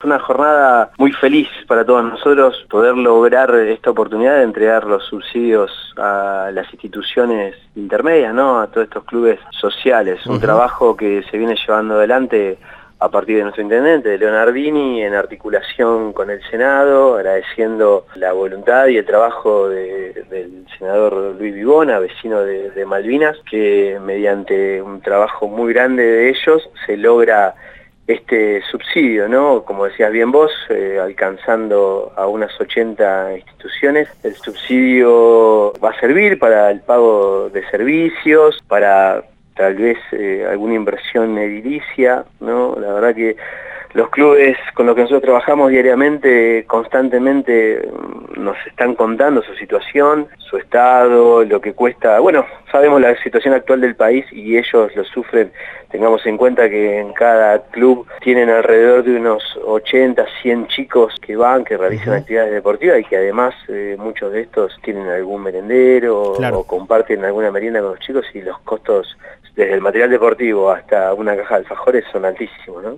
una jornada muy feliz para todos nosotros poder lograr esta oportunidad de entregar los subsidios a las instituciones intermedias, ¿no? A todos estos clubes sociales. Un trabajo que se viene llevando adelante a partir de nuestro intendente, de Leonardini, en articulación con el Senado, agradeciendo la voluntad y el trabajo del senador Luis Vivona, vecino de Malvinas, que mediante un trabajo muy grande de ellos se logra este subsidio, ¿no? Como decías bien vos, alcanzando a unas 80 instituciones. El subsidio va a servir para el pago de servicios, para tal vez alguna inversión edilicia, ¿no? La verdad que los clubes con los que nosotros trabajamos diariamente, constantemente nos están contando su situación, su estado, lo que cuesta. Bueno, sabemos la situación actual del país y ellos lo sufren. Tengamos en cuenta que en cada club tienen alrededor de unos 80, 100 chicos que van, que realizan actividades deportivas y que además muchos de estos tienen algún merendero o comparten alguna merienda con los chicos, y los costos desde el material deportivo hasta una caja de alfajores son altísimos, ¿no?